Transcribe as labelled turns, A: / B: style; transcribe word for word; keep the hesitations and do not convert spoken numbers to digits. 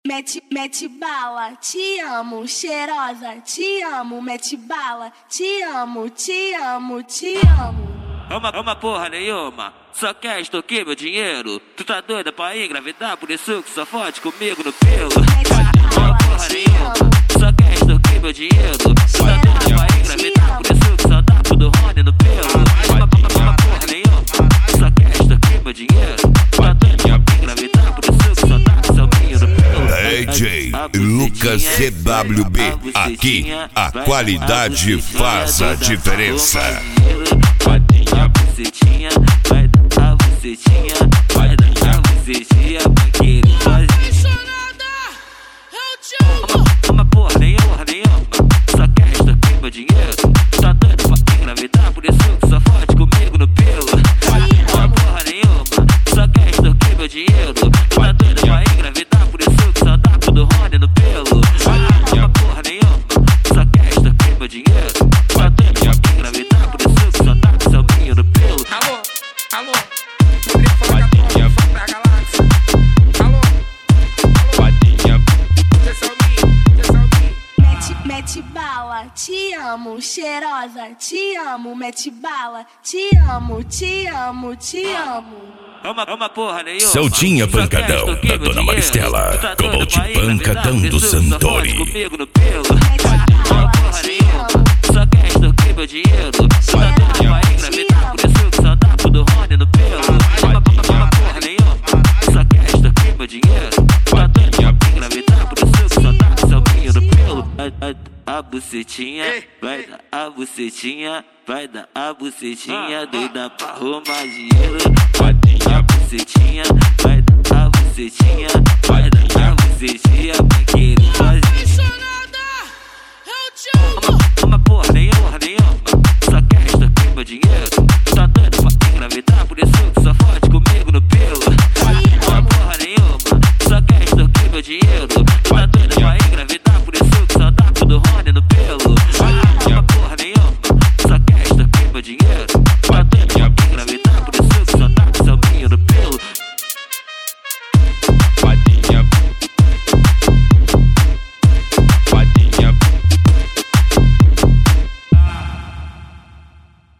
A: Mete, mete bala, te amo, cheirosa, te amo, mete bala, te amo, te amo, te amo.
B: Uma, uma porra nenhuma, só quer extorquir meu dinheiro. Tu tá doida pra engravidar, por isso que só fode comigo no pelo. Uma porra nenhuma, só quer extorquir meu dinheiro. Tu tá doida pra engravidar, por isso que só dá pro do Rony no pelo. Uma, uma porra nenhuma, só quer extorquir meu dinheiro. Tu tá doida pra engravidar, por isso que só dá seu minho no pelo.
C: D J Lucas C W B, aqui a qualidade faz a diferença.
B: A bucetinha, vai dar a bucetinha, vai dar a bucetinha pra que ele faz. Uma, uma porra nenhuma, nenhuma, só quer extorquir meu dinheiro. Tá doido pra engravidar, por isso que só fode comigo no pelo. Uma porra nenhuma, só quer extorquir meu dinheiro. Tá doido pra engravidar, por isso que só dá pro do Rony no pelo. Uma porra nenhuma, só quer extorquir meu dinheiro. Tá doido pra engravidar, por isso que só dá pro seu minho no pelo.
D: Alô, alô, telefone da tua, fã da galáxia. Alô, alô, atenção minha, atenção minha.
A: Mete, mete bala, te amo, cheirosa, te amo, mete bala, te amo, te amo, te amo.
B: Uma, uma porra nenhuma.
C: Celtinha Pancadão, da Dona Maristela, Cobalt Pancadão do Santori.
B: Comigo no pelo. Uma porra nenhuma, só quer extorquir meu dinheiro. Tá doido pra engravidar, por isso que só dá pro do Rony no pelo. Uma, uma porra nenhuma, só quer extorquir meu dinheiro. Tá doido pra engravidar, por isso que só dá seu minho no pelo. A, a, a bucetinha, vai dar a bucetinha, vai dar a bucetinha, doida pra arrumar dinheiro. A bucetinha, vai dar a bucetinha, vai dar a